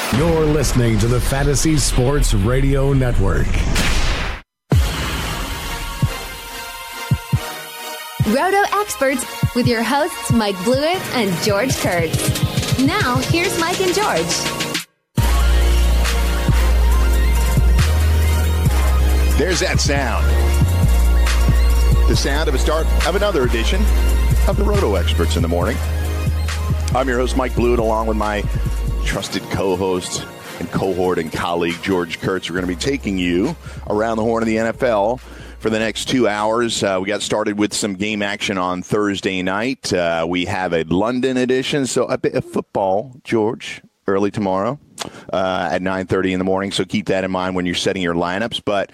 You're listening to the Fantasy Sports Radio Network. Roto Experts with your hosts Mike Blewett and George Kurtz. Now, here's Mike and George. There's that sound. The sound of a start of another edition of the Roto Experts in the morning. I'm your host, Mike Blewett, along with my trusted co-host and cohort and colleague, George Kurtz. We're going to be taking you around the horn of the NFL for the next 2 hours. We got started with some game action on Thursday night. We have a London edition, so a bit of football, George, early tomorrow at 9:30 in the morning. So keep that in mind when you're setting your lineups. But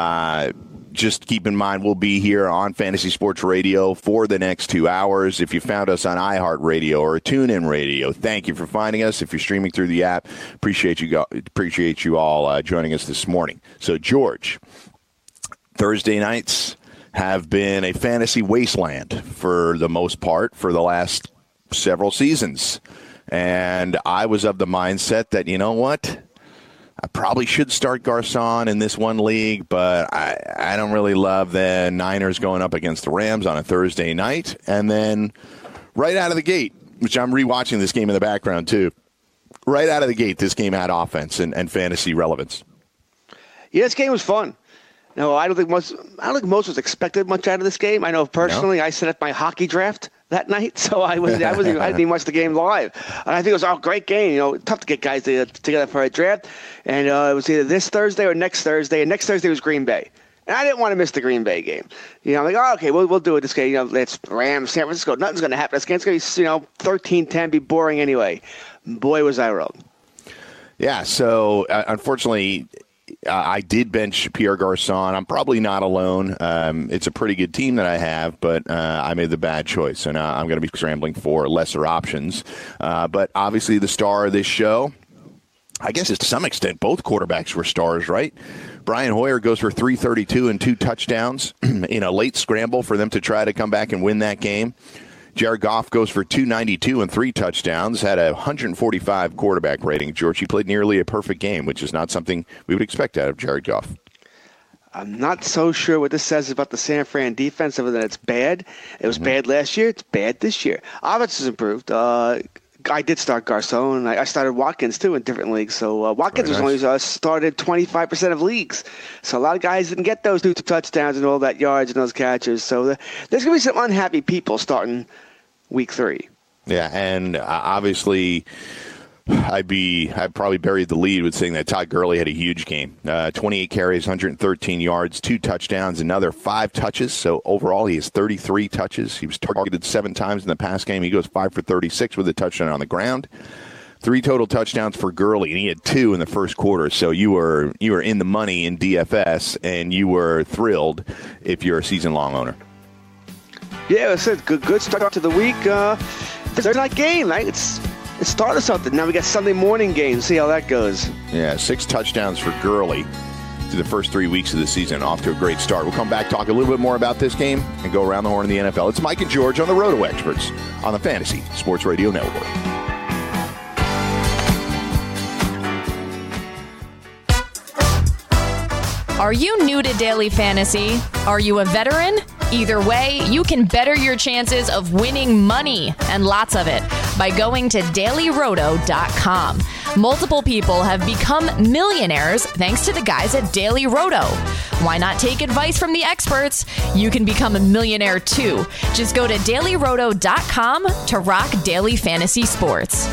just keep in mind, we'll be here on Fantasy Sports Radio for the next 2 hours. If you found us on iHeartRadio or TuneIn Radio, thank you for finding us. If you're streaming through the app, appreciate you all joining us this morning. So, George, Thursday nights have been a fantasy wasteland for the most part for the last several seasons. And I was of the mindset that, you know what? I probably should start Garcon in this one league, but I don't really love the Niners going up against the Rams on a Thursday night. And then right out of the gate, which I'm rewatching this game in the background too, right out of the gate, this game had offense and fantasy relevance. Yeah, this game was fun. No, I don't think most was expected much out of this game. I know personally, I set up my hockey draft that night, so I didn't even watch the game live. And I think it was a great game. You know, tough to get guys together for a draft. And it was either this Thursday or next Thursday. And next Thursday was Green Bay. And I didn't want to miss the Green Bay game. You know, I'm like, okay, we'll do it this game. You know, it's Rams, San Francisco. Nothing's going to happen. This game's going to be, 13-10, be boring anyway. Boy, was I wrong. Yeah, so unfortunately, I did bench Pierre Garcon. I'm probably not alone. It's a pretty good team that I have, but I made the bad choice. So now I'm going to be scrambling for lesser options. But obviously the star of this show, I guess to some extent, both quarterbacks were stars, right? Brian Hoyer goes for 332 and 2 touchdowns in a late scramble for them to try to come back and win that game. Jared Goff goes for 292 and 3 touchdowns, had a 145 quarterback rating. George, he played nearly a perfect game, which is not something we would expect out of Jared Goff. I'm not so sure what this says about the San Fran defense, other than it's bad. It was bad last year. It's bad this year. Offense has improved. I did start Garcon. I started Watkins, too, in different leagues. So Watkins was only started 25% of leagues. So a lot of guys didn't get those 2 touchdowns and all that yards and those catches. So there's going to be some unhappy people starting Week 3. Yeah, and obviously I'd probably buried the lead with saying that Todd Gurley had a huge game. 28 carries, 113 yards, 2 touchdowns, another 5 touches. So overall, he has 33 touches. He was targeted 7 times in the pass game. He goes 5 for 36 with a touchdown on the ground. 3 total touchdowns for Gurley, and he had 2 in the first quarter. So you were in the money in DFS, and you were thrilled if you're a season-long owner. Yeah, it's a good start to the week. Thursday night game, right? It's started something. Now we got Sunday morning games. See how that goes. Yeah, 6 touchdowns for Gurley through the first 3 weeks of the season. Off to a great start. We'll come back, talk a little bit more about this game, and go around the horn of the NFL. It's Mike and George on the Roto Experts on the Fantasy Sports Radio Network. Are you new to daily fantasy? Are you a veteran? Either way, you can better your chances of winning money, and lots of it, by going to dailyroto.com. Multiple people have become millionaires thanks to the guys at Daily Roto. Why not take advice from the experts? You can become a millionaire too. Just go to dailyroto.com to rock daily fantasy sports.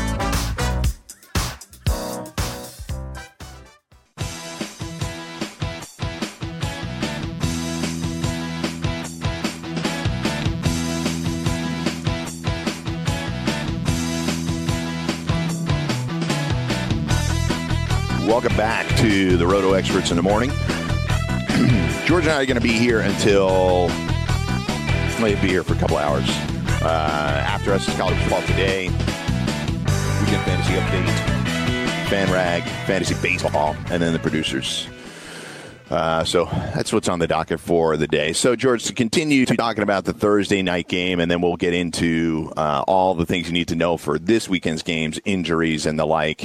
Welcome back to the Roto Experts in the morning. George and I are going to be here until we'll be here for a couple hours. After us is College Football Today, Weekend Fantasy Update, FanRag, Fantasy Baseball, and then the producers. So that's what's on the docket for the day. So, George, to continue talking about the Thursday night game, and then we'll get into all the things you need to know for this weekend's games, injuries, and the like.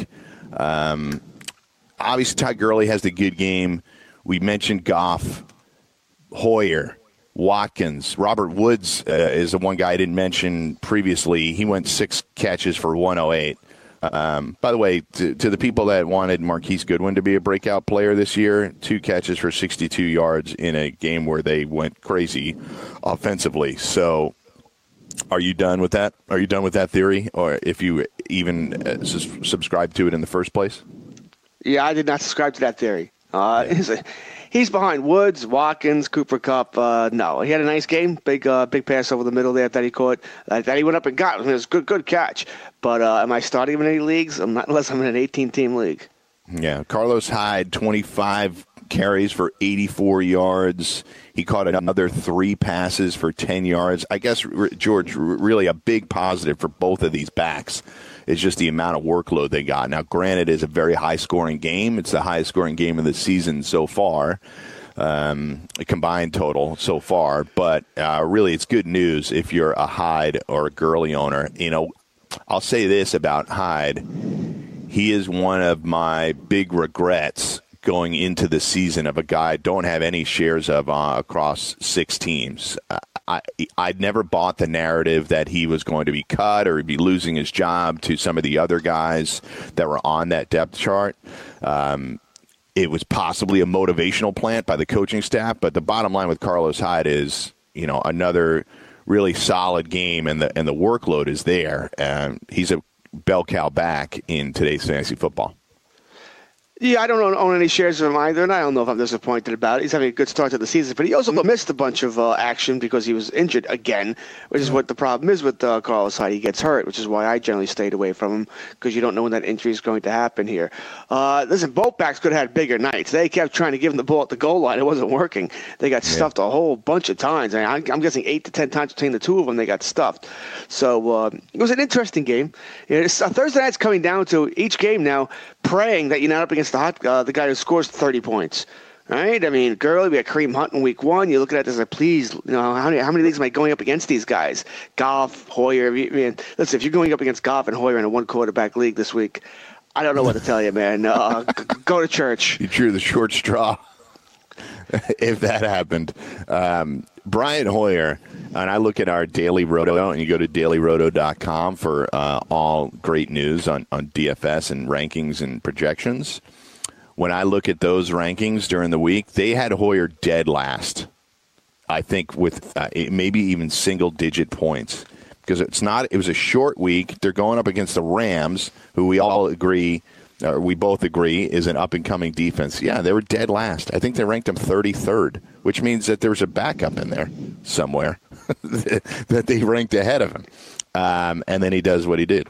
Obviously, Todd Gurley has the good game. We mentioned Goff, Hoyer, Watkins. Robert Woods is the one guy I didn't mention previously. He went 6 catches for 108. By the way, to the people that wanted Marquise Goodwin to be a breakout player this year, 2 catches for 62 yards in a game where they went crazy offensively. So are you done with that? Are you done with that theory? Or if you even subscribe to it in the first place? Yeah, I did not subscribe to that theory. He's behind Woods, Watkins, Cooper Kupp. No, he had a nice game. Big pass over the middle there that he caught. That he went up and got. It was a good catch. But am I starting him in any leagues? I'm not, unless I'm in an 18-team league. Yeah, Carlos Hyde, 25 carries for 84 yards. He caught another 3 passes for 10 yards. I guess, George, really a big positive for both of these backs is just the amount of workload they got. Now, granted, it's a very high-scoring game. It's the highest-scoring game of the season so far, combined total so far. But really, it's good news if you're a Hyde or a Gurley owner. You know, I'll say this about Hyde. He is one of my big regrets going into the season of a guy I don't have any shares of across 6 teams. I'd never bought the narrative that he was going to be cut or he'd be losing his job to some of the other guys that were on that depth chart. It was possibly a motivational plant by the coaching staff, but the bottom line with Carlos Hyde is, you know, another really solid game, and the workload is there. He's a bell cow back in today's fantasy football. Yeah, I don't own any shares of him either, and I don't know if I'm disappointed about it. He's having a good start to the season, but he also missed a bunch of action because he was injured again, which is what the problem is with Carlos Hyde. He gets hurt, which is why I generally stayed away from him, because you don't know when that injury is going to happen here. Listen, both backs could have had bigger nights. They kept trying to give him the ball at the goal line. It wasn't working. They got stuffed a whole bunch of times. I'm guessing 8 to 10 times between the two of them they got stuffed. So it was an interesting game. You know, Thursday night's coming down to each game now praying that you're not up against the guy who scores 30 points. Right? I mean, Gurley, we had Kareem Hunt in week 1. You're looking at this like, please, you know, how many leagues am I going up against these guys? Goff, Hoyer. I mean, listen, if you're going up against Goff and Hoyer in a 1-quarterback league this week, I don't know what to tell you, man. Go to church. You drew the short straw if that happened. Brian Hoyer, and I look at our Daily Roto, and you go to dailyroto.com for all great news on DFS and rankings and projections. When I look at those rankings during the week, they had Hoyer dead last, I think, with maybe even single-digit points. Because it was a short week. They're going up against the Rams, who we both agree is an up-and-coming defense. Yeah, they were dead last. I think they ranked him 33rd, which means that there was a backup in there somewhere that they ranked ahead of him. And then he does what he did.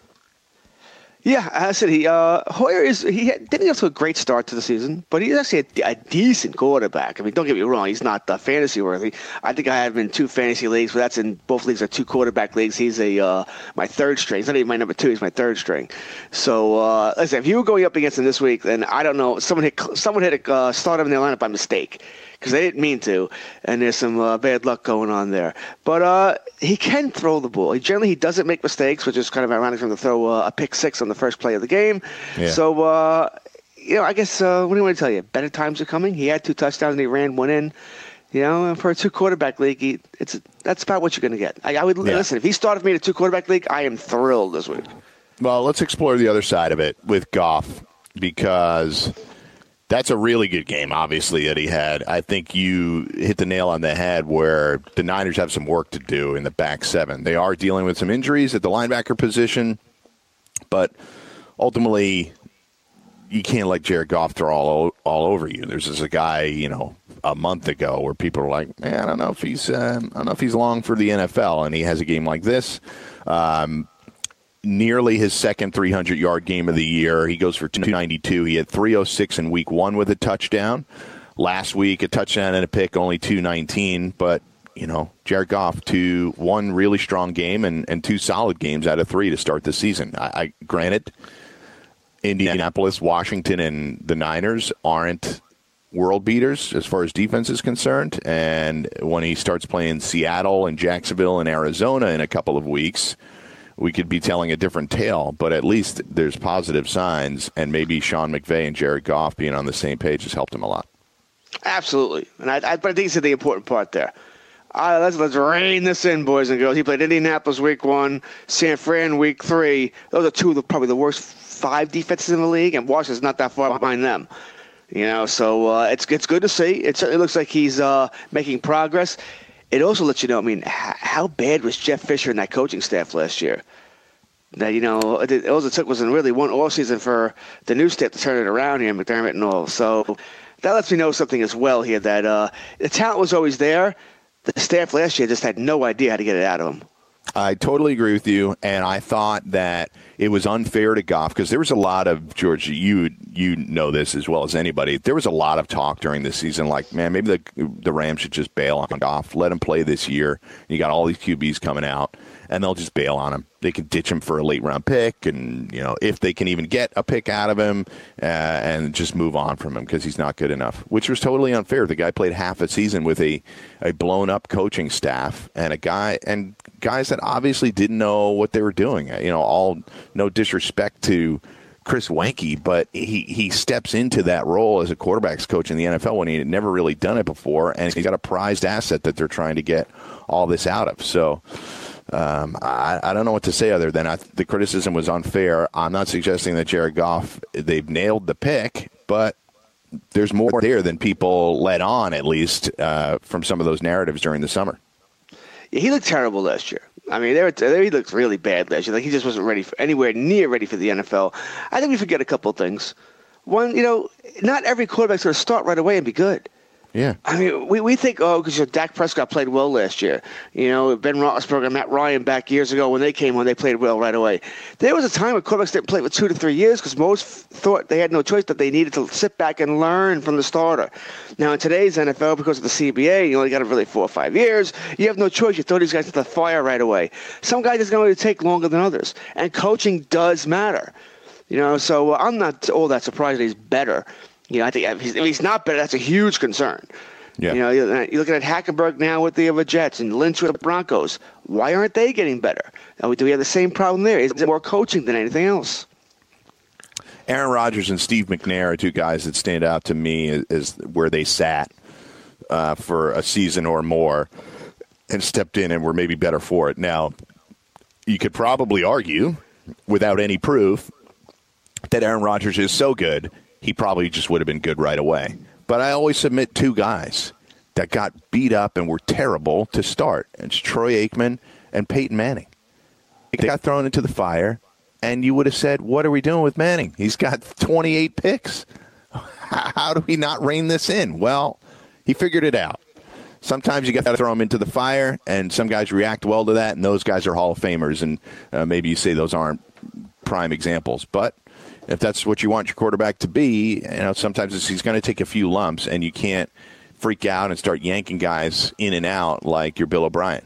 Yeah, I said Hoyer didn't get to a great start to the season, but he's actually a decent quarterback. I mean, don't get me wrong, he's not fantasy worthy. I think I have him in 2 fantasy leagues, but that's in both leagues are 2 quarterback leagues. He's my 3rd string. He's not even my number 2. He's my 3rd string. So listen, if you were going up against him this week, then I don't know. Someone hit start him in their lineup by mistake, because they didn't mean to, and there's some bad luck going on there. But he can throw the ball. He doesn't make mistakes, which is kind of ironic for him to throw a pick 6 on the first play of the game. Yeah. So, I guess, what do you want to tell you? Better times are coming. He had 2 touchdowns, and he ran 1 in. You know, and for a 2-quarterback league, that's about what you're going to get. I would listen, if he started for me in a 2-quarterback league, I am thrilled this week. Well, let's explore the other side of it with Goff, because that's a really good game, obviously, that he had. I think you hit the nail on the head where the Niners have some work to do in the back 7. They are dealing with some injuries at the linebacker position, but ultimately you can't let Jared Goff throw all over you. There's just a guy, you know, a month ago where people were like, man, I don't know if he's long for the NFL, and he has a game like this. Nearly his second 300-yard game of the year. He goes for 292. He had 306 in week 1 with a touchdown. Last week, a touchdown and a pick, only 219. But, you know, Jared Goff, 1 really strong game and 2 solid games out of 3 to start the season. I granted, Indianapolis, Washington, and the Niners aren't world beaters as far as defense is concerned. And when he starts playing Seattle and Jacksonville and Arizona in a couple of weeks, we could be telling a different tale, but at least there's positive signs, and maybe Sean McVay and Jared Goff being on the same page has helped him a lot. Absolutely. And I think it's the important part there. Let's rein this in, boys and girls. He played Indianapolis week 1, San Fran week 3. Those are two of probably the worst 5 defenses in the league, and Washington's not that far behind them. So it's good to see. It certainly looks like he's making progress. It also lets you know, how bad was Jeff Fisher and that coaching staff last year? That, all it took was really one offseason for the new staff to turn it around here, McDermott and all. So that lets me know something as well here, that the talent was always there. The staff last year just had no idea how to get it out of him. I totally agree with you, and I thought that it was unfair to Goff because there was a lot of, George, you know this as well as anybody, there was a lot of talk during the season like, man, maybe the Rams should just bail on Goff, let him play this year. You got all these QBs coming out, and they'll just bail on him. They can ditch him for a late-round pick, and if they can even get a pick out of him, and just move on from him because he's not good enough, which was totally unfair. The guy played half a season with a blown-up coaching staff and guys that obviously didn't know what they were doing. All no disrespect to Chris Weinke, but he steps into that role as a quarterback's coach in the NFL when he had never really done it before, and he's got a prized asset that they're trying to get all this out of. So I don't know what to say other than the criticism was unfair. I'm not suggesting that Jared Goff, they've nailed the pick, but there's more there than people let on, at least from some of those narratives during the summer. Yeah, he looked terrible last year. He looked really bad last year. Like, he just wasn't anywhere near ready for the NFL. I think we forget a couple of things. One, not every quarterback's going to start right away and be good. Yeah. We think, because Dak Prescott played well last year. Ben Roethlisberger and Matt Ryan back years ago when they came on, they played well right away. There was a time when quarterbacks didn't play for 2 to 3 years because most thought they had no choice, that they needed to sit back and learn from the starter. Now, in today's NFL, because of the CBA, you only got really 4 or 5 years. You have no choice. You throw these guys to the fire right away. Some guys are going to take longer than others, and coaching does matter. So I'm not all that surprised that he's better. I think if he's not better, that's a huge concern. Yeah. You're looking at Hackenberg now with the Jets and Lynch with the Broncos. Why aren't they getting better? Do we have the same problem there? Is it more coaching than anything else? Aaron Rodgers and Steve McNair are two guys that stand out to me as where they sat for a season or more and stepped in and were maybe better for it. Now, you could probably argue, without any proof, that Aaron Rodgers is so good, he probably just would have been good right away. But I always submit 2 guys that got beat up and were terrible to start. It's Troy Aikman and Peyton Manning. They got thrown into the fire, and you would have said, what are we doing with Manning? He's got 28 picks. How do we not rein this in? Well, he figured it out. Sometimes you got to throw them into the fire, and some guys react well to that, and those guys are Hall of Famers, and maybe you say those aren't prime examples. But if that's what you want your quarterback to be, sometimes he's going to take a few lumps, and you can't freak out and start yanking guys in and out like you're Bill O'Brien.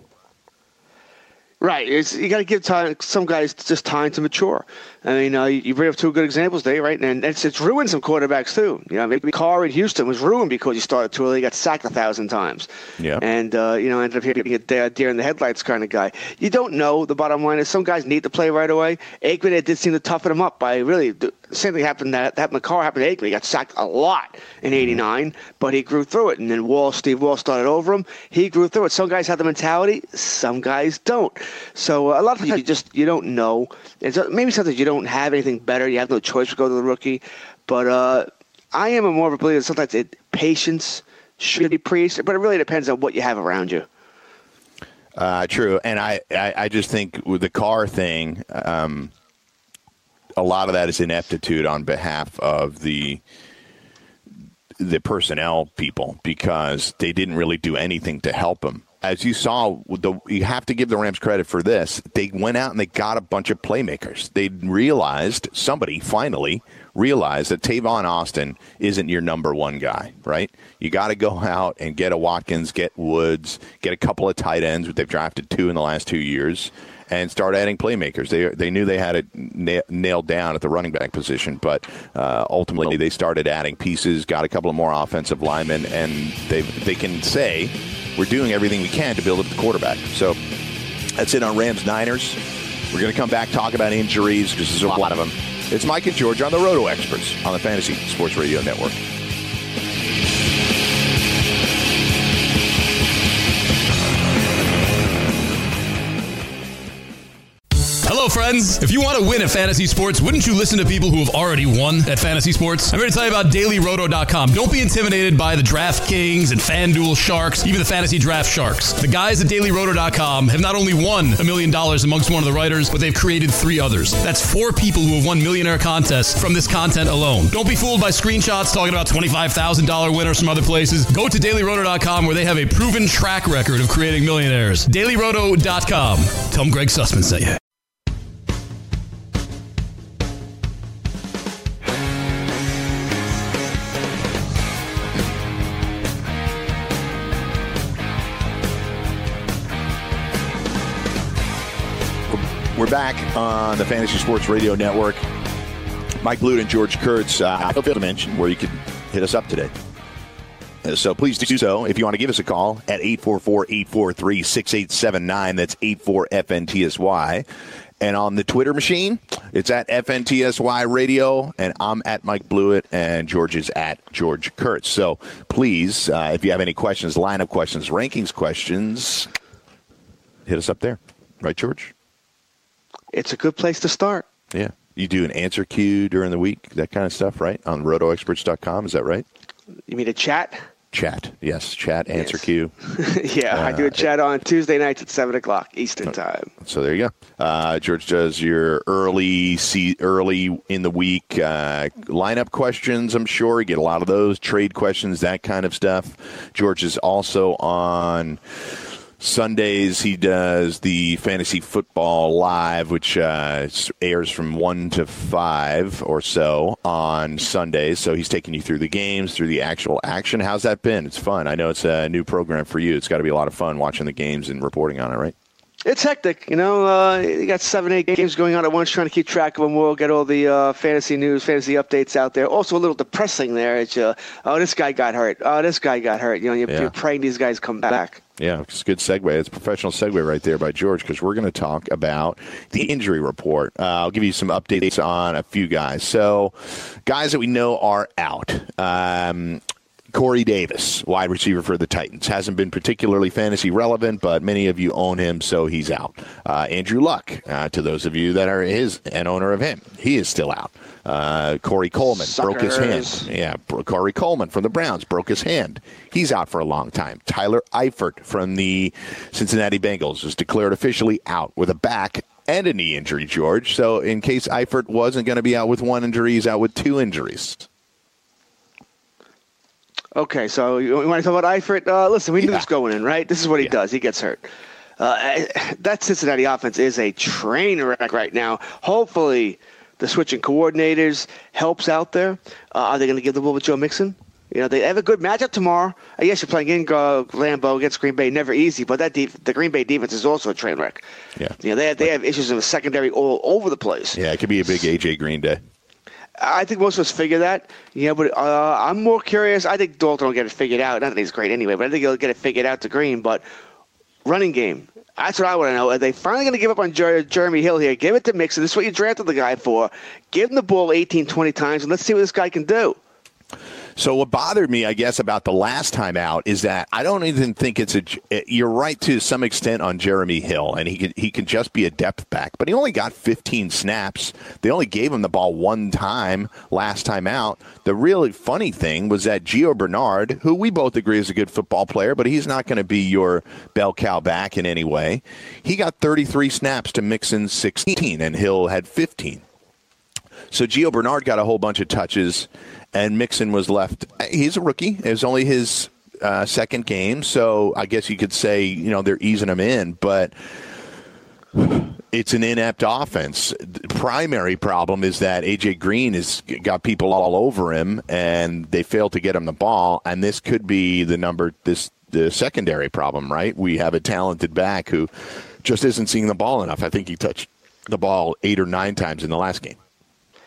Right. You got to give some guys just time to mature. You bring up 2 good examples there, right? And it's ruined some quarterbacks too. Maybe Carr in Houston was ruined because he started too early. He got sacked 1,000 times. Yeah. And ended up being a deer in the headlights kind of guy. You don't know. The bottom line is some guys need to play right away. Aikman, it did seem to toughen him up by really the same thing happened to Carr, happened to Aikman. He got sacked a lot in '89, but he grew through it. And then Steve Wall started over him. He grew through it. Some guys have the mentality. Some guys don't. So a lot of times you don't know. And so maybe sometimes you don't have anything better. You have no choice to go to the rookie. But I am more of a believer that sometimes patience should be preached, but it really depends on what you have around you. True. And I just think with the Carr thing, a lot of that is ineptitude on behalf of the personnel people because they didn't really do anything to help him. As you saw, you have to give the Rams credit for this. They went out and they got a bunch of playmakers. Somebody finally realized that Tavon Austin isn't your number 1 guy, right? You got to go out and get a Watkins, get Woods, get a couple of tight ends. They've drafted 2 in the last 2 years. And start adding playmakers. They knew they had it nailed down at the running back position, but ultimately they started adding pieces, got a couple of more offensive linemen, and they can say we're doing everything we can to build up the quarterback. So that's it on Rams-Niners. We're going to come back, talk about injuries, because there's a lot of them. It's Mike and George on the Roto Experts on the Fantasy Sports Radio Network. Hello, friends. If you want to win at fantasy sports, wouldn't you listen to people who have already won at fantasy sports? I'm here to tell you about DailyRoto.com. Don't be intimidated by the DraftKings and FanDuel sharks, even the fantasy draft sharks. The guys at DailyRoto.com have not only won $1 million amongst one of the writers, but they've created 3 others. That's 4 people who have won millionaire contests from this content alone. Don't be fooled by screenshots talking about $25,000 winners from other places. Go to DailyRoto.com, where they have a proven track record of creating millionaires. DailyRoto.com. Tell them Greg Sussman sent you. We're back on the Fantasy Sports Radio Network. Mike Blute and George Kurtz. I failed to mention where you can hit us up today. So please do so if you want to give us a call at 844-843-6879. That's 84-FNTSY. And on the Twitter machine, it's at FNTSY Radio, and I'm at Mike Blewett, and George is at George Kurtz. So please, if you have any questions, lineup questions, rankings questions, hit us up there. Right, George? It's a good place to start. Yeah. You do an answer queue during the week, that kind of stuff, right? On rotoexperts.com, is that right? You mean a chat? Chat, yes. Chat, answer queue. Yeah, I do a chat on Tuesday nights at 7 o'clock Eastern time. So there you go. George does your early in the week lineup questions, I'm sure. You get a lot of those, trade questions, that kind of stuff. George is also on Sundays. He does the Fantasy Football Live, which airs from 1 to 5 or so on Sundays. So he's taking you through the games, through the actual action. How's that been? It's fun. I know it's a new program for you. It's got to be a lot of fun watching the games and reporting on it, right? It's hectic. You know, you got 7-8 games going on at once, trying to keep track of them. We'll get all the fantasy news, fantasy updates out there. Also a little depressing there. It's, this guy got hurt. Oh, this guy got hurt. You know, you're praying these guys come back. Yeah, it's a good segue. It's a professional segue right there by George, because we're going to talk about the injury report. I'll give you some updates on a few guys. So, guys that we know are out. Corey Davis, wide receiver for the Titans. Hasn't been particularly fantasy relevant, but many of you own him, so he's out. Andrew Luck, to those of you that are an owner of him, he is still out. Corey Coleman broke his hand. Yeah, Corey Coleman from the Browns broke his hand. He's out for a long time. Tyler Eifert from the Cincinnati Bengals is declared officially out with a back and a knee injury, George. So in case Eifert wasn't going to be out with one injury, he's out with 2 injuries. Okay, so you want to talk about Eifert? Listen, we knew this going in, right? This is what he does. He gets hurt. That Cincinnati offense is a train wreck right now. Hopefully the switching coordinators helps out there. Are they going to give the ball to Joe Mixon? You know, they have a good matchup tomorrow. Yes, you're playing in Lambeau against Green Bay, never easy, but the Green Bay defense is also a train wreck. Yeah, you know, they have issues in the secondary all over the place. Yeah, it could be a big A.J. Green day. I think most of us figure that, but I'm more curious. I think Dalton will get it figured out. Not that he's great anyway, but I think he'll get it figured out to Green. But running game, that's what I want to know. Are they finally going to give up on Jeremy Hill here? Give it to Mixon. This is what you drafted the guy for. Give him the ball 18, 20 times, and let's see what this guy can do. So what bothered me, I guess, about the last time out is that I don't even think you're right to some extent on Jeremy Hill, and he can just be a depth back, but he only got 15 snaps. They only gave him the ball one time last time out. The really funny thing was that Gio Bernard, who we both agree is a good football player, but he's not going to be your bell cow back in any way. He got 33 snaps to Mixon's 16, and Hill had 15. So Gio Bernard got a whole bunch of touches, and Mixon was left. He's a rookie. It was only his second game, so I guess you could say, they're easing him in, but it's an inept offense. The primary problem is that A.J. Green has got people all over him, and they failed to get him the ball, and this could be the secondary problem, right? We have a talented back who just isn't seeing the ball enough. I think he touched the ball 8 or 9 times in the last game.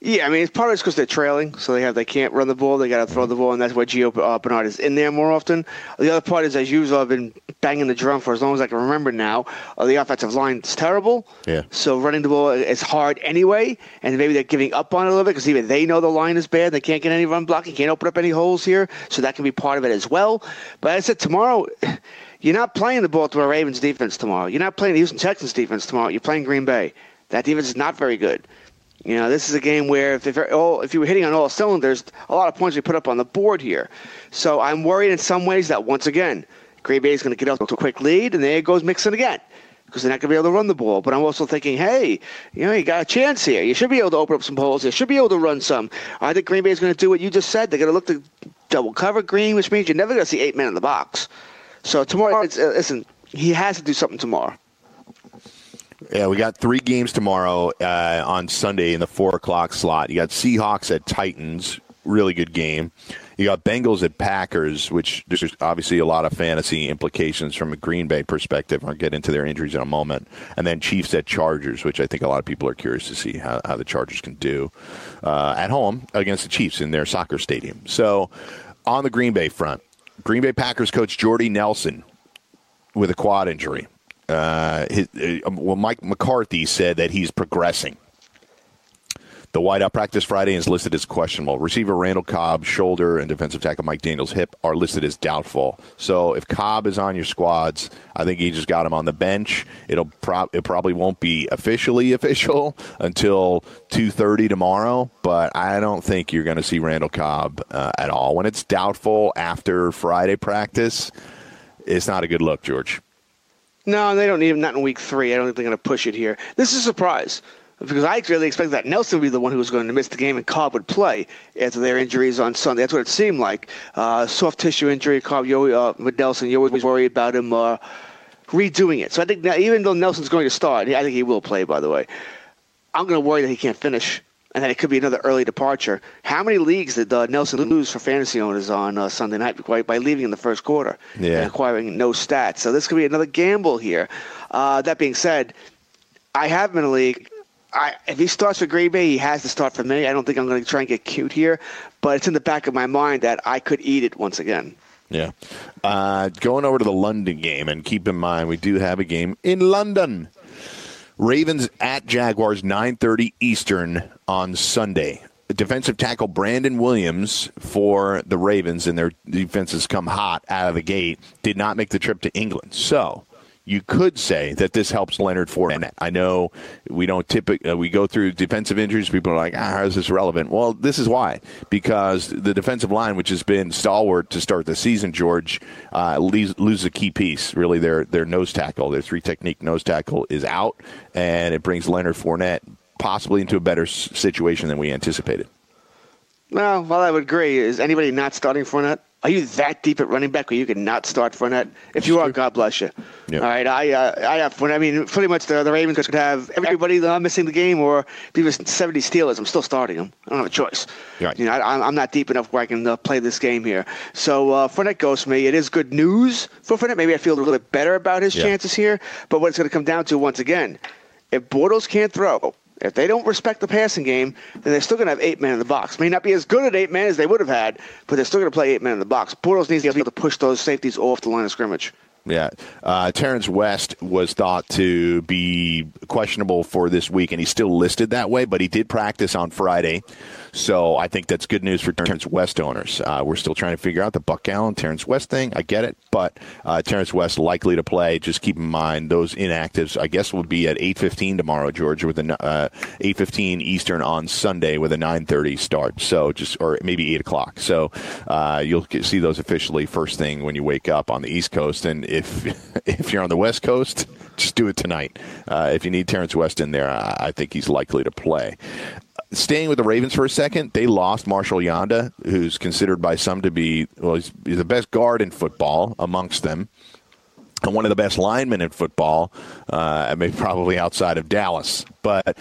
Yeah, I mean, it's part of it's because they're trailing, so they can't run the ball. They got to throw the ball, and that's why Gio Bernard is in there more often. The other part is, as usual, I've been banging the drum for as long as I can remember now. The offensive line is terrible. Yeah. So running the ball is hard anyway, and maybe they're giving up on it a little bit because even they know the line is bad. They can't get any run blocking, can't open up any holes here, so that can be part of it as well. But as I said, tomorrow, you're not playing the Baltimore Ravens defense tomorrow. You're not playing the Houston Texans defense tomorrow. You're playing Green Bay. That defense is not very good. You know, this is a game where if you were hitting on all cylinders, a lot of points we put up on the board here. So I'm worried in some ways that, once again, Green Bay is going to get out to a quick lead, and there goes Mixon again because they're not going to be able to run the ball. But I'm also thinking, hey, you got a chance here. You should be able to open up some holes. You should be able to run some. I think Green Bay is going to do what you just said. They're going to look to double cover Green, which means you're never going to see 8 men in the box. So tomorrow, listen, he has to do something tomorrow. Yeah, we got 3 games tomorrow on Sunday in the 4 o'clock slot. You got Seahawks at Titans, really good game. You got Bengals at Packers, which there's obviously a lot of fantasy implications from a Green Bay perspective. I'll get into their injuries in a moment. And then Chiefs at Chargers, which I think a lot of people are curious to see how the Chargers can do at home against the Chiefs in their soccer stadium. So on the Green Bay front, Green Bay Packers coach Jordy Nelson with a quad injury. Mike McCarthy said that he's progressing. The wideout practice Friday is listed as questionable. Receiver Randall Cobb's shoulder and defensive tackle Mike Daniels' hip are listed as doubtful. So if Cobb is on your squads, I think you just got him on the bench. It probably won't be officially official until 2:30 tomorrow, but I don't think you're going to see Randall Cobb at all. When it's doubtful after Friday practice, it's not a good look, George. No, they don't need him, not in week 3. I don't think they're going to push it here. This is a surprise because I really expected that Nelson would be the one who was going to miss the game and Cobb would play after their injuries on Sunday. That's what it seemed like. Soft tissue injury, Cobb, with Nelson, you always worry about him redoing it. So I think now, even though Nelson's going to start, I think he will play, by the way, I'm going to worry that he can't finish and that it could be another early departure. How many leagues did Nelson lose for fantasy owners on Sunday night by leaving in the first quarter and acquiring no stats? So this could be another gamble here. That being said, I have him in a league. If he starts for Green Bay, he has to start for me. I don't think I'm going to try and get cute here, but it's in the back of my mind that I could eat it once again. Yeah. Going over to the London game, and keep in mind we do have a game in London. Ravens at Jaguars, 9:30 Eastern on Sunday. Defensive tackle Brandon Williams for the Ravens, and their defenses come hot out of the gate, did not make the trip to England. So you could say that this helps Leonard Fournette. I know we don't we go through defensive injuries. People are like, how is this relevant? Well, this is why. Because the defensive line, which has been stalwart to start the season, George, loses a key piece. Really, their nose tackle, their 3-technique nose tackle is out, and it brings Leonard Fournette possibly into a better situation than we anticipated. Well, I would agree. Is anybody not starting Fournette? Are you that deep at running back where you can not start Fournette? If you are, God bless you. Yep. All right, I have Fournette. I mean, pretty much the Ravens could have everybody missing the game, or if he was 70 Steelers, I'm still starting him. I don't have a choice. Right. You know, I'm not deep enough where I can play this game here. So Fournette goes for me. It is good news for Fournette. Maybe I feel a little bit better about his chances here. But what it's going to come down to, once again, if Bortles can't throw, if they don't respect the passing game, then they're still going to have 8 men in the box. May not be as good at 8 men as they would have had, but they're still going to play 8 men in the box. Bortles needs to be able to push those safeties off the line of scrimmage. Yeah. Terrence West was thought to be questionable for this week, and he's still listed that way, but he did practice on Friday. So I think that's good news for Terrence West owners. We're still trying to figure out the Buck Allen, Terrence West thing. I get it, but Terrence West likely to play. Just keep in mind those inactives, I guess, will be at 8:15 tomorrow, George, with an 8:15 Eastern on Sunday with a 9:30 start. So or maybe 8 o'clock. So you'll see those officially first thing when you wake up on the East Coast. And if you're on the West Coast, just do it tonight. If you need Terrence West in there, I think he's likely to play. Staying with the Ravens for a second, they lost Marshall Yanda, who's considered by some to be, he's the best guard in football amongst them, and one of the best linemen in football, maybe probably outside of Dallas. But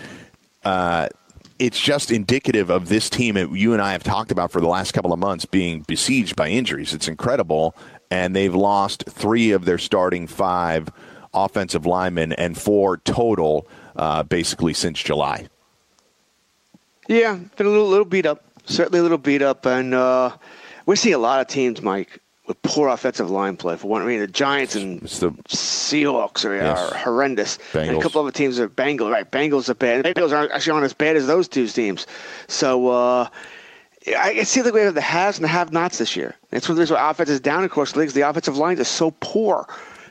it's just indicative of this team that you and I have talked about for the last couple of months being besieged by injuries. It's incredible, and they've lost 3 of their starting 5 offensive linemen and 4 total basically since July. Yeah, been a little beat up. Certainly a little beat up. And we're seeing a lot of teams, Mike, with poor offensive line play. For one, I mean, the Giants and Seahawks are horrendous. Bengals. And a couple of other teams are Bengals. Right, Bengals are bad. Bengals aren't as bad as those two teams. So I see the way of the haves and the have-nots this year. That's one of the reasons why offense is down across the leagues. The offensive lines are so poor.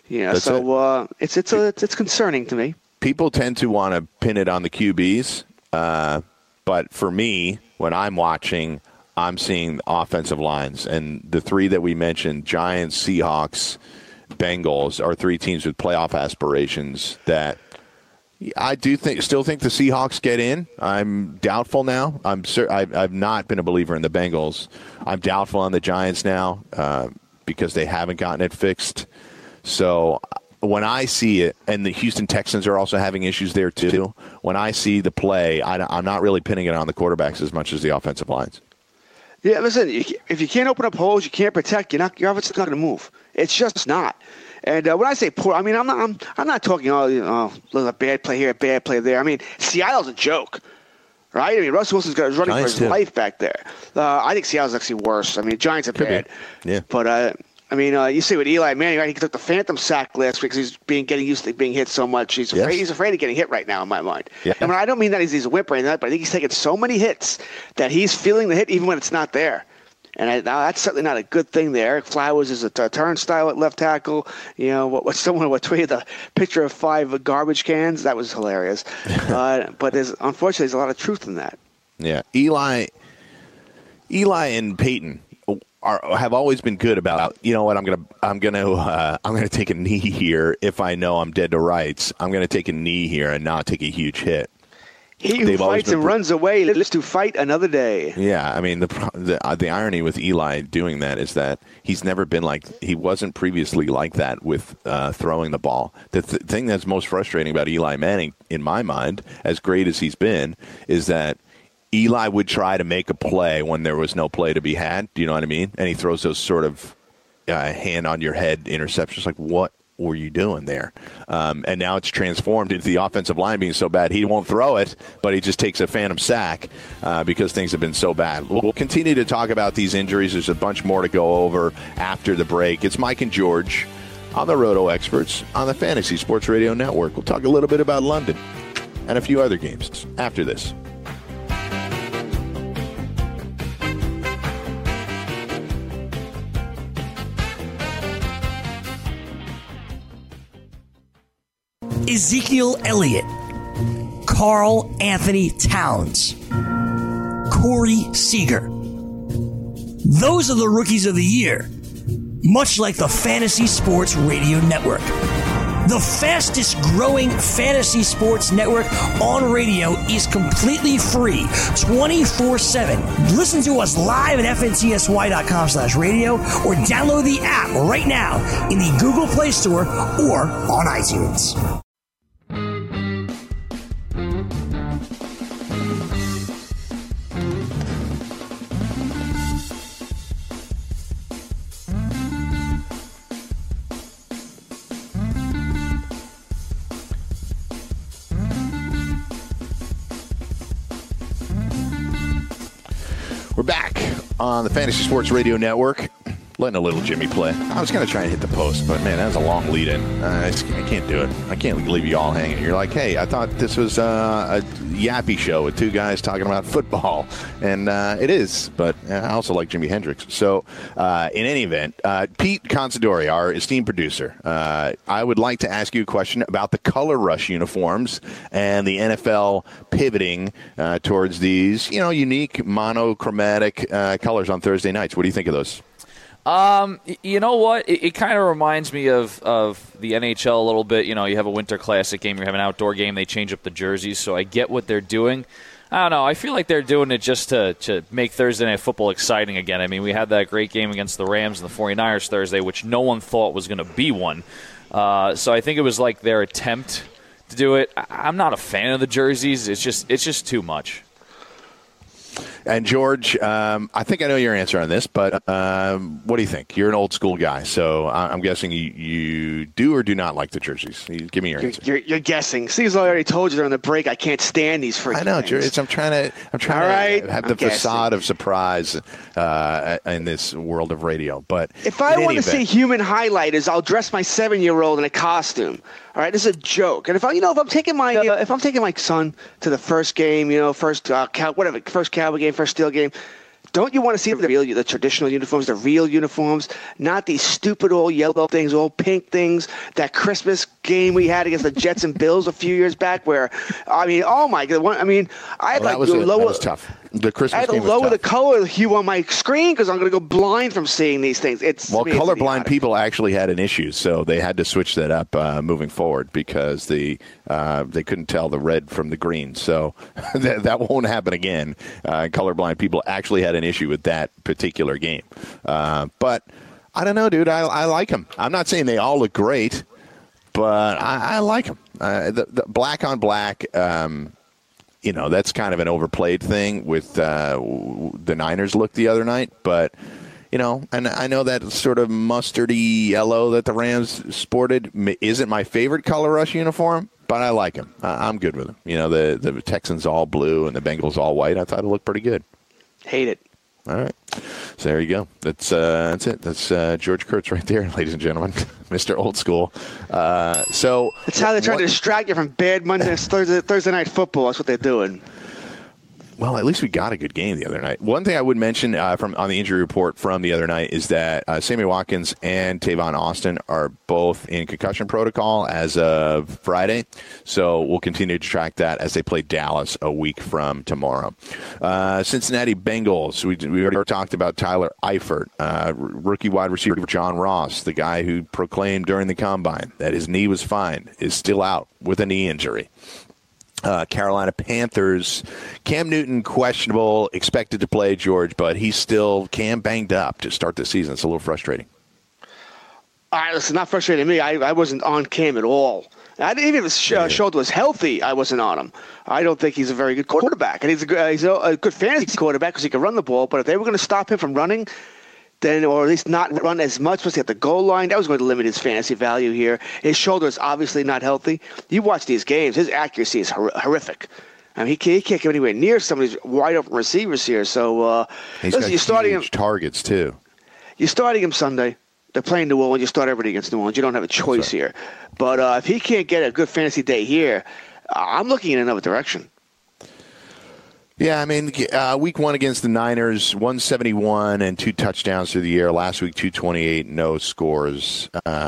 It's concerning to me. People tend to want to pin it on the QBs, but for me, when I'm watching, I'm seeing offensive lines. And the three that we mentioned, Giants, Seahawks, Bengals, are three teams with playoff aspirations that I still think the Seahawks get in. I'm doubtful now. I've not been a believer in the Bengals. I'm doubtful on the Giants now because they haven't gotten it fixed. So when I see it, and the Houston Texans are also having issues there too, when I see the play, I'm not really pinning it on the quarterbacks as much as the offensive lines. Yeah, listen, if you can't open up holes, you can't protect, your offense is not going to move. It's just not. And when I say poor, I mean, I'm not talking, a bad play here, a bad play there. I mean, Seattle's a joke. Right? I mean, Russell Wilson's running Giants for his life back there. I think Seattle's actually worse. I mean, Giants are bad. Yeah. But, you see with Eli Manning, right? He took the phantom sack last week because he's getting used to being hit so much. He's afraid of getting hit right now, in my mind. Yeah. I mean, I don't mean that he's a whimper or anything, but I think he's taking so many hits that he's feeling the hit even when it's not there. And that's certainly not a good thing there. Eric Flowers is a turnstile at left tackle. Someone tweeted the picture of 5 garbage cans. That was hilarious. But unfortunately, there's a lot of truth in that. Yeah. Eli and Peyton have always been good about, you know what, I'm gonna take a knee here if I know I'm dead to rights. I'm gonna take a knee here and not take a huge hit. He who fights and runs away lives to fight another day. Yeah, I mean the irony with Eli doing that is that he wasn't previously like that with throwing the ball. The thing that's most frustrating about Eli Manning, in my mind, as great as he's been, is that Eli would try to make a play when there was no play to be had. Do you know what I mean? And he throws those sort of hand on your head interceptions. Like, what were you doing there? And now it's transformed into the offensive line being so bad he won't throw it, but he just takes a phantom sack because things have been so bad. We'll continue to talk about these injuries. There's a bunch more to go over after the break. It's Mike and George on the Roto Experts on the Fantasy Sports Radio Network. We'll talk a little bit about London and a few other games after this. Ezekiel Elliott, Carl Anthony Towns, Corey Seager. Those are the rookies of the year, much like the Fantasy Sports Radio Network. The fastest growing fantasy sports network on radio is completely free, 24/7. Listen to us live at fntsy.com/radio or download the app right now in the Google Play Store or on iTunes. We're back on the Fantasy Sports Radio Network, letting a little Jimmy play. I was going to try and hit the post, but, man, that was a long lead-in. I can't do it. I can't leave you all hanging. You're like, hey, I thought this was a yappy show with two guys talking about football. And it is, but I also like Jimi Hendrix. So, in any event, Pete Considori, our esteemed producer, I would like to ask you a question about the Color Rush uniforms and the NFL pivoting towards these, unique monochromatic colors on Thursday nights. What do you think of those? You know what? It kind of reminds me of the NHL a little bit. You have a Winter Classic game, you have an outdoor game, they change up the jerseys, so I get what they're doing. I don't know. I feel like they're doing it just to make Thursday Night Football exciting again. I mean, we had that great game against the Rams and the 49ers Thursday, which no one thought was going to be one. So I think it was like their attempt to do it. I'm not a fan of the jerseys. It's just too much. And George, I think I know your answer on this, but what do you think? You're an old school guy, so I'm guessing you do or do not like the jerseys. Give me your answer. You're guessing. See, as I already told you during the break, I can't stand these freaking I know, things. George. I'm trying to have the facade of surprise in this world of radio. But if I want to see human highlighters, I'll dress my 7-year-old in a costume. All right, this is a joke. And if I'm taking my son to the first game, first Cowboy game, first Steel game, don't you want to see the traditional uniforms, the real uniforms, not these stupid old yellow things, old pink things? That Christmas game we had against the Jets and Bills a few years back, where oh my God, that was tough. The Christmas I had to lower the color hue on my screen because I'm going to go blind from seeing these things. Colorblind people actually had an issue, so they had to switch that up moving forward because they couldn't tell the red from the green. So that won't happen again. Colorblind people actually had an issue with that particular game. But I don't know, dude. I like them. I'm not saying they all look great, but I like them. The black on black. That's kind of an overplayed thing with the Niners look the other night. But, and I know that sort of mustardy yellow that the Rams sported isn't my favorite color rush uniform, but I like them. I'm good with them. The Texans all blue and the Bengals all white. I thought it looked pretty good. Hate it. All right. So there you go. That's it. That's George Kurtz right there, ladies and gentlemen. Mr. Old School. So it's how they're trying to distract you from bad Monday, Thursday night football. That's what they're doing. Well, at least we got a good game the other night. One thing I would mention on the injury report from the other night is that Sammy Watkins and Tavon Austin are both in concussion protocol as of Friday. So we'll continue to track that as they play Dallas a week from tomorrow. Cincinnati Bengals. We already talked about Tyler Eifert, rookie wide receiver John Ross, the guy who proclaimed during the combine that his knee was fine, is still out with a knee injury. Carolina Panthers, Cam Newton questionable, expected to play, George, but he's still banged up to start the season. It's a little frustrating. All right, listen, not frustrating me. I wasn't on Cam at all. Even if his shoulder was healthy, I wasn't on him. I don't think he's a very good quarterback. And he's a good fantasy quarterback because he can run the ball, but if they were going to stop him from running, then, or at least not run as much, especially at the goal line, that was going to limit his fantasy value here. His shoulder is obviously not healthy. You watch these games, his accuracy is horrific. He can't get anywhere near some of these wide open receivers here. So, you're starting huge targets too. You're starting him Sunday. They're playing New Orleans. You start everybody against New Orleans. You don't have a choice here. But if he can't get a good fantasy day here, I'm looking in another direction. Yeah, week one against the Niners, 171 and 2 touchdowns through the air. Last week, 228, no scores.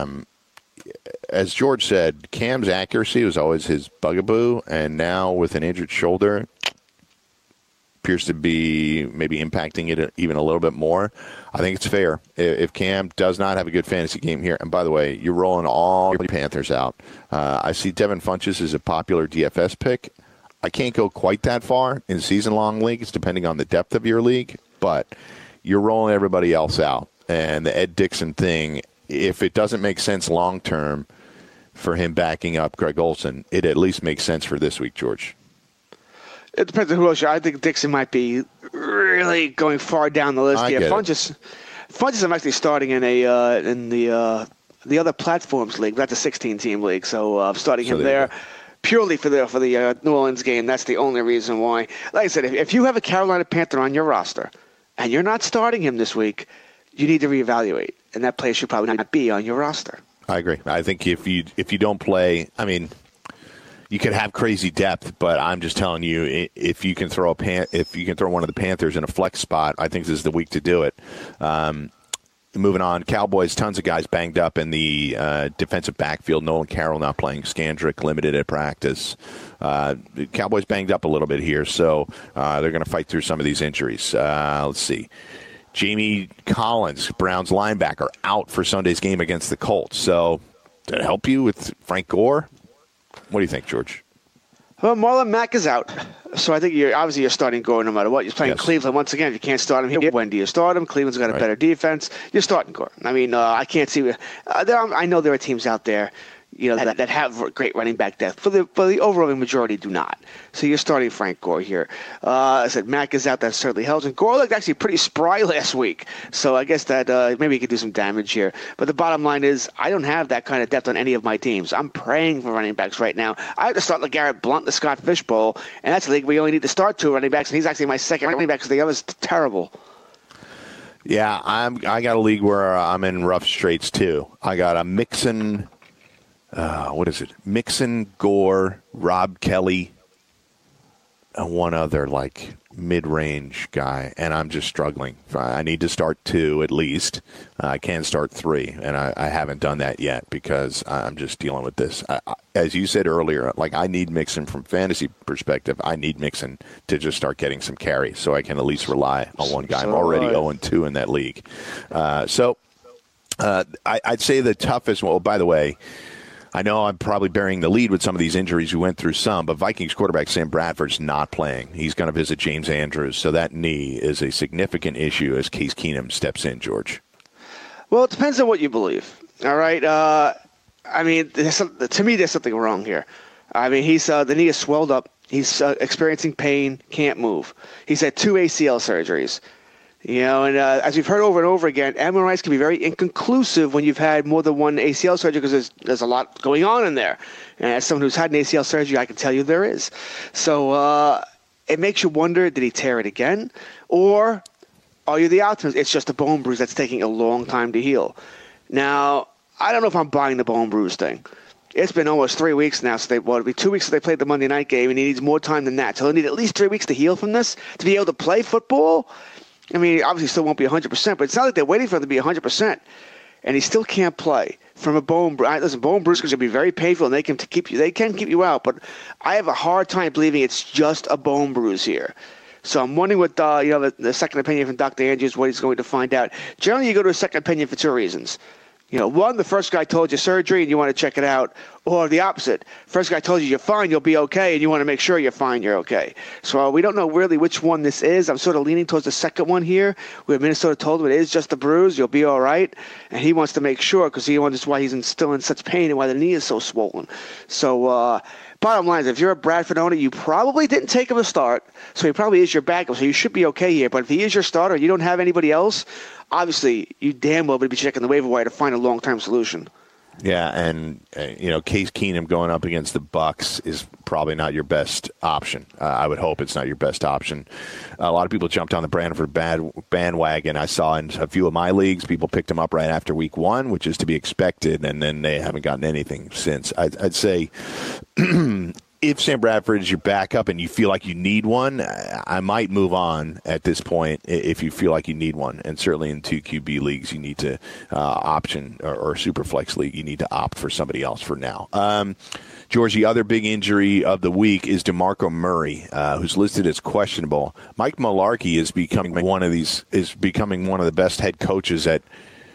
As George said, Cam's accuracy was always his bugaboo, and now with an injured shoulder, appears to be maybe impacting it even a little bit more. I think it's fair. If Cam does not have a good fantasy game here, and by the way, you're rolling all your Panthers out. I see Devin Funchess as a popular DFS pick. I can't go quite that far in season-long leagues, depending on the depth of your league, but you're rolling everybody else out. And the Ed Dixon thing, if it doesn't make sense long-term for him backing up Greg Olsen, it at least makes sense for this week, George. It depends on who else. I think Dixon might be really going far down the list. Funchess I'm actually starting in the other platforms league. That's a 16-team league, so I'm starting him there. Purely for the New Orleans game. That's the only reason why. Like I said, if you have a Carolina Panther on your roster and you're not starting him this week, you need to reevaluate, and that player should probably not be on your roster. I agree. I think if you don't play, you could have crazy depth, but I'm just telling you, if you can throw one of the Panthers in a flex spot, I think this is the week to do it. Moving on, Cowboys, tons of guys banged up in the defensive backfield. Nolan Carroll not playing. Scandrick limited at practice. The Cowboys banged up a little bit here, so they're going to fight through some of these injuries. Let's see. Jamie Collins, Browns linebacker, out for Sunday's game against the Colts. So did it help you with Frank Gore? What do you think, George? Well, Marlon Mack is out, so I think you're starting Gore no matter what. You're playing Cleveland once again. If you can't start him here, when do you start him? Cleveland's got a better defense. You're starting Gore. I can't see. I know there are teams out there. that have great running back depth. For the overwhelming majority, do not. So you're starting Frank Gore here. I said Mack is out. That certainly helps. And Gore looked actually pretty spry last week. So I guess that maybe he could do some damage here. But the bottom line is I don't have that kind of depth on any of my teams. I'm praying for running backs right now. I have to start LeGarrette Blount, the Scott Fishbowl, and that's a league where you only need to start 2 running backs, and he's actually my second running back because the other's terrible. Yeah, I got a league where I'm in rough straits too. I got a Mixon. What is it? Mixon, Gore, Rob Kelly, and one other mid-range guy, and I'm just struggling. I need to start 2 at least. I can start 3, and I haven't done that yet because I'm just dealing with this. As you said earlier, I need Mixon from fantasy perspective. I need Mixon to just start getting some carries so I can at least rely on one guy. I'm already 0-2 in that league. I'd say the toughest one, by the way, I know I'm probably burying the lead with some of these injuries. We went through some, but Vikings quarterback Sam Bradford's not playing. He's going to visit James Andrews, so that knee is a significant issue as Case Keenum steps in, George. Well, it depends on what you believe. All right. To me, there's something wrong here. I mean, the knee is swelled up. He's experiencing pain, can't move. He's had 2 ACL surgeries. And as we've heard over and over again, MRIs can be very inconclusive when you've had more than one ACL surgery because there's a lot going on in there. And as someone who's had an ACL surgery, I can tell you there is. So it makes you wonder, did he tear it again? Or are you the optimist? It's just a bone bruise that's taking a long time to heal. Now, I don't know if I'm buying the bone bruise thing. It's been almost 3 weeks now. It'll be 2 weeks since they played the Monday night game, and he needs more time than that. So he'll need at least 3 weeks to heal from this to be able to play football. I mean, obviously still won't be 100%, but it's not like they're waiting for him to be 100%. And he still can't play from a bone bruise. Listen, bone bruise can be very painful, and they can keep you out. But I have a hard time believing it's just a bone bruise here. So I'm wondering what the second opinion from Dr. Andrews, what he's going to find out. Generally, you go to a second opinion for 2 reasons. One, the first guy told you surgery and you want to check it out, or the opposite. First guy told you you're fine, you'll be okay, and you want to make sure you're fine, you're okay. So we don't know really which one this is. I'm sort of leaning towards the second one here, where Minnesota told him it is just a bruise, you'll be all right, and he wants to make sure because he wonders why he's still in such pain and why the knee is so swollen. So bottom line is, if you're a Bradford owner, you probably didn't take him to start, so he probably is your backup, so you should be okay here. But if he is your starter and you don't have anybody else, obviously you damn well would be checking the waiver wire to find a long-term solution. Yeah, and Case Keenum going up against the Bucs is probably not your best option. I would hope it's not your best option. A lot of people jumped on the Bradford bandwagon. I saw in a few of my leagues, people picked him up right after week 1, which is to be expected, and then they haven't gotten anything since. I'd say if Sam Bradford is your backup and you feel like you need one, I might move on at this point if you feel like you need one. And certainly in 2 QB leagues, you need to option or Superflex league, you need to opt for somebody else for now. George, the other big injury of the week is DeMarco Murray, who's listed as questionable. Mike Mularkey is becoming one of the best head coaches at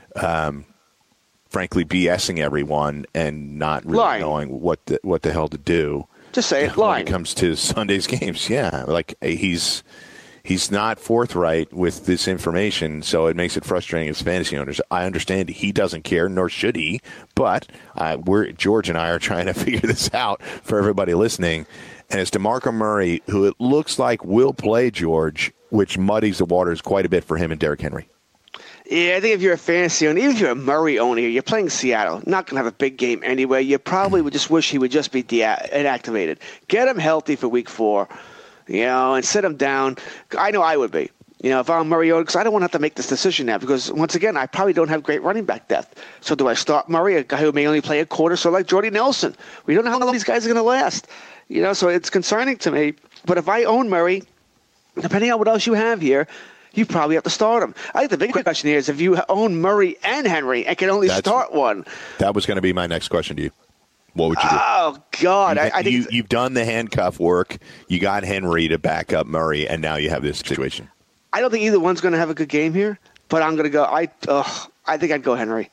frankly BSing everyone and not really knowing what the hell to do. Just say it, when it comes to Sunday's games. Yeah, he's not forthright with this information, so it makes it frustrating as fantasy owners. I understand he doesn't care, nor should he, but George and I are trying to figure this out for everybody listening. And it's DeMarco Murray, who it looks like will play, George, which muddies the waters quite a bit for him and Derrick Henry. Yeah, I think if you're a fantasy owner, even if you're a Murray owner, you're playing Seattle, not going to have a big game anyway. You probably would just wish he would just be inactivated. Get him healthy for week 4, and sit him down. I know I would be, if I'm Murray owner, because I don't want to have to make this decision now because, once again, I probably don't have great running back depth. So do I start Murray, a guy who may only play a quarter, so like Jordy Nelson? We don't know how long these guys are going to last. So it's concerning to me. But if I own Murray, depending on what else you have here, you probably have to start him. I think the big question here is if you own Murray and Henry and can only start one. That was going to be my next question to you. What would you do? Oh, God. I think you've done the handcuff work. You got Henry to back up Murray, and now you have this situation. I don't think either one's going to have a good game here, but I'm going to go. I think I'd go Henry.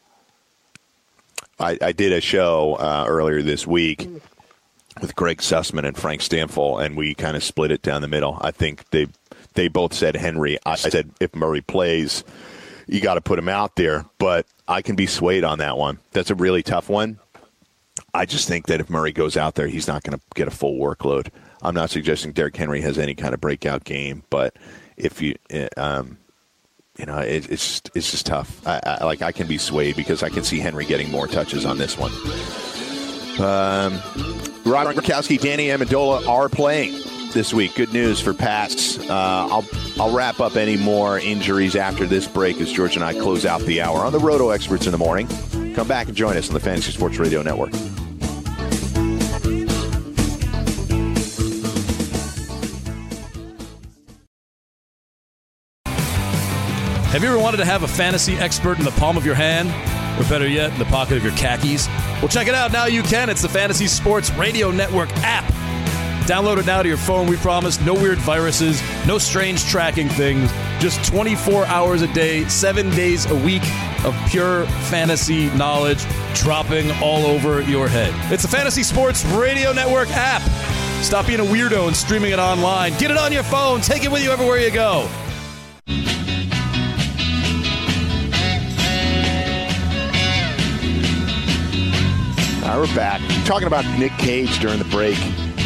I did a show earlier this week with Greg Sussman and Frank Stanfill, and we kind of split it down the middle. I think they both said Henry. I said if Murray plays, you got to put him out there. But I can be swayed on that one. That's a really tough one. I just think that if Murray goes out there, he's not going to get a full workload. I'm not suggesting Derrick Henry has any kind of breakout game, but if you, it's just tough. I can be swayed because I can see Henry getting more touches on this one. Rob Gronkowski, Danny Amendola are playing this week. Good news for Pats. I'll wrap up any more injuries after this break as George and I close out the hour on the Roto Experts in the Morning. Come back and join us on the Fantasy Sports Radio Network. Have you ever wanted to have a fantasy expert in the palm of your hand? Or better yet, in the pocket of your khakis? Well, check it out. Now you can. It's the Fantasy Sports Radio Network app. Download it now to your phone, we promise. No weird viruses, no strange tracking things. Just 24 hours a day, 7 days a week of pure fantasy knowledge dropping all over your head. It's the Fantasy Sports Radio Network app. Stop being a weirdo and streaming it online. Get it on your phone. Take it with you everywhere you go. All right, we're back. Talking about Nick Cage during the break.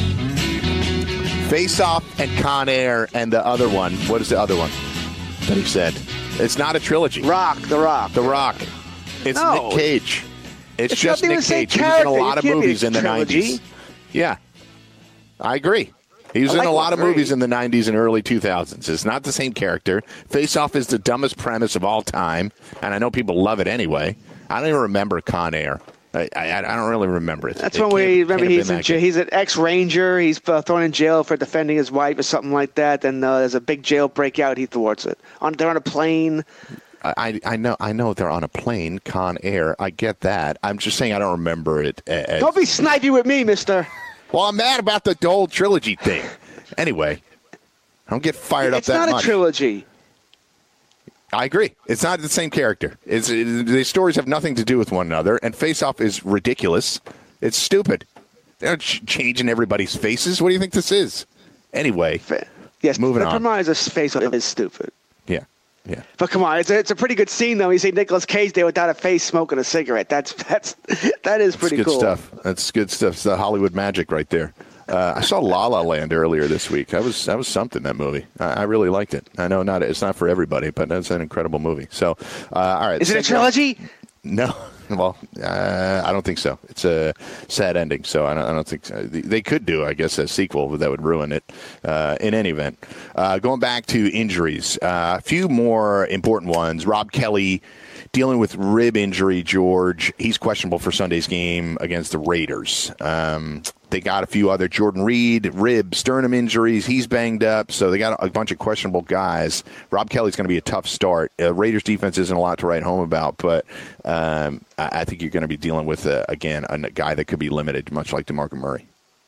Face Off and Con Air and the other one. What is the other one that he said? It's not a trilogy. The Rock. The Rock. It's No. Nick Cage. It's just not Nick the same Cage. He was in a character. lot of You can't be movies in the trilogy. 90s. Yeah. I agree. He was in a lot of movies in the 90s and early 2000s. It's not the same character. Face Off is the dumbest premise of all time, and I know people love it anyway. I don't even remember Con Air. I don't really remember it. That's when we remember he's an ex-Ranger. He's thrown in jail for defending his wife or something like that. Then there's a big jail breakout. He thwarts it. They're on a plane. I know they're on a plane. Con Air. I get that. I'm just saying I don't remember it. Don't be snipey with me, mister. Well, I'm mad about the whole trilogy thing. Anyway, I don't get fired up that much. It's not a trilogy. I agree. It's not the same character. The stories have nothing to do with one another, and Face Off is ridiculous. It's stupid. They're changing everybody's faces. What do you think this is? Anyway, yes, moving on. Compromise's Face Off is stupid. Yeah. But come on, it's a pretty good scene though. You see Nicolas Cage there without a face smoking a cigarette. That is pretty good cool. Stuff. That's good stuff. It's the Hollywood magic right there. I saw La La Land earlier this week. That was something, that movie. I really liked it. I know it's not for everybody, but that's an incredible movie. So, all right. Is it a trilogy? No. Well, I don't think so. It's a sad ending, so I don't think so. They could do, I guess, a sequel, but that would ruin it. In any event, going back to injuries, a few more important ones. Rob Kelly dealing with rib injury, George. He's questionable for Sunday's game against the Raiders. They got a few other. Jordan Reed, rib, sternum injuries. He's banged up. So they got a bunch of questionable guys. Rob Kelly's going to be a tough start. Raiders defense isn't a lot to write home about, but I think you're going to be dealing with, again, a guy that could be limited, much like DeMarco Murray.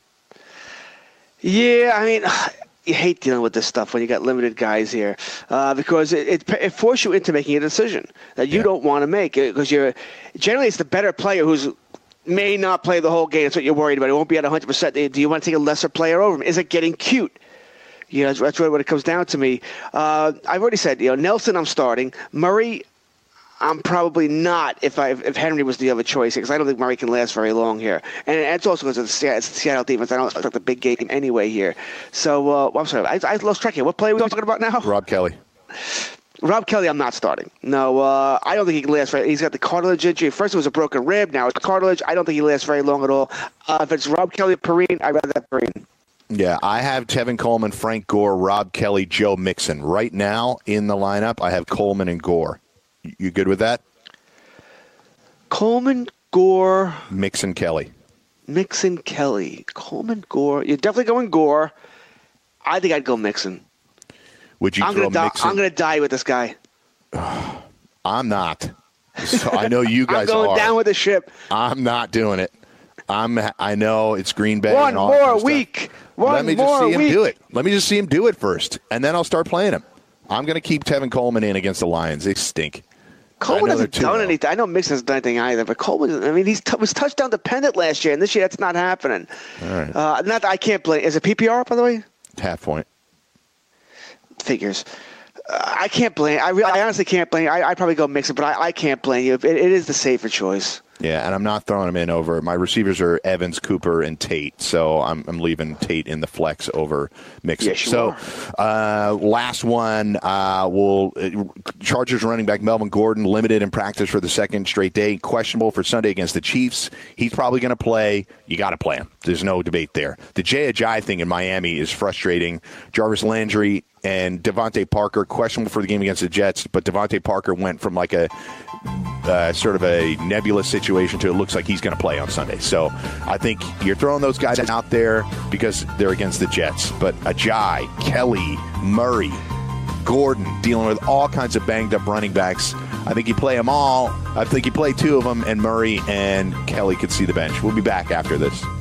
Yeah, I mean, you hate dealing with this stuff when you got limited guys here because it forces you into making a decision that you don't want to make because generally it's the better player who's may not play the whole game. That's what you're worried about. It won't be at 100%. Do you want to take a lesser player over him? Is it getting cute? That's really what it comes down to me. I've already said, Nelson I'm starting. Murray, I'm probably not if Henry was the other choice because I don't think Murray can last very long here. And it's also because it's the Seattle defense. I don't expect the big game anyway here. So, I'm sorry. I lost track here. What play are we talking about now? Rob Kelly. Rob Kelly, I'm not starting. No, I don't think he can last very long. He's got the cartilage injury. First it was a broken rib. Now it's cartilage. I don't think he lasts very long at all. If it's Rob Kelly or Perrine, I'd rather have Perrine. Yeah, I have Tevin Coleman, Frank Gore, Rob Kelly, Joe Mixon. Right now in the lineup, I have Coleman and Gore. You good with that? Coleman, Gore. Mixon, Kelly. Coleman, Gore. You're definitely going Gore. I think I'd go Mixon. Would you throw Mixon? I'm going to die with this guy. I'm not. So I know you guys I'm going are. down with the ship. I'm not doing it. I know it's Green Bay. One and all more that kind of week. Let me just see him do it. Let me just see him do it first, and then I'll start playing him. I'm going to keep Tevin Coleman in against the Lions. They stink. Coleman hasn't done anything. I know Mixon hasn't done anything either, but Coleman, I mean, he was touchdown dependent last year, and this year that's not happening. All right. Not that I can't play. Is it PPR, by the way? Half point. Figures. I can't blame. I honestly can't blame. I'd probably go Mixon, but I can't blame you. It is the safer choice. Yeah, and I'm not throwing him in over. My receivers are Evans, Cooper, and Tate, so I'm leaving Tate in the flex over Mixon. Yes, you so, last one, Chargers running back Melvin Gordon, limited in practice for the second straight day, questionable for Sunday against the Chiefs. He's probably going to play. You got to play him. There's no debate there. The Jay Ajayi thing in Miami is frustrating. Jarvis Landry and Devontae Parker, questionable for the game against the Jets, but Devontae Parker went from like a sort of a nebulous situation to it looks like he's going to play on Sunday. So I think you're throwing those guys out there because they're against the Jets. But Ajayi, Kelly, Murray, Gordon, dealing with all kinds of banged-up running backs. I think you play them all. I think you play two of them, and Murray and Kelly could see the bench. We'll be back after this.